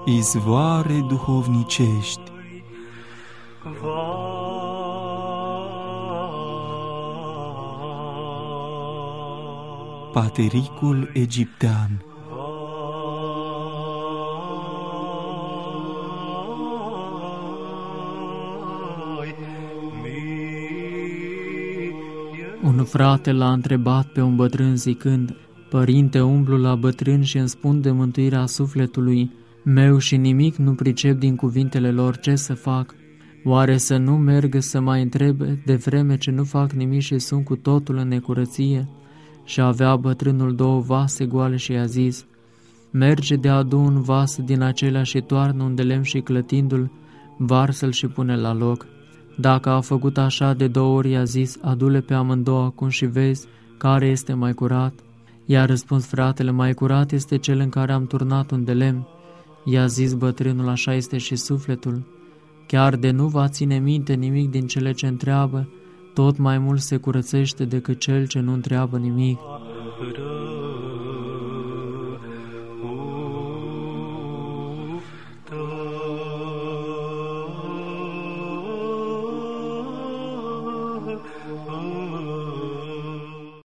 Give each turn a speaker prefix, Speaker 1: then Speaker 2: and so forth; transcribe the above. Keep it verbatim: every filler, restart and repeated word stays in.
Speaker 1: izvoare duhovnicești. Patericul egiptean.
Speaker 2: Un frate l-a întrebat pe un bătrân zicând: Părinte, umblu la bătrân și îmi spun de mântuirea sufletului meu și nimic nu pricep din cuvintele lor, ce să fac? Oare să nu merg să mai întrebe, de vreme ce nu fac nimic și sunt cu totul în necurăție? Și avea bătrânul două vase goale și i-a zis: Merge de adu un vas din acelea și toarnă un de lemn și clătindu-l, varsă-l și pune la loc. Dacă a făcut așa de două ori, i-a zis: Adu-le pe amândouă acum și vezi care este mai curat. I-a răspuns fratele: Mai curat este cel în care am turnat un de lemn. I-a zis bătrânul: Așa este și sufletul. Chiar de nu va ține minte nimic din cele ce întreabă, tot mai mult se curățește decât cel ce nu întreabă nimic.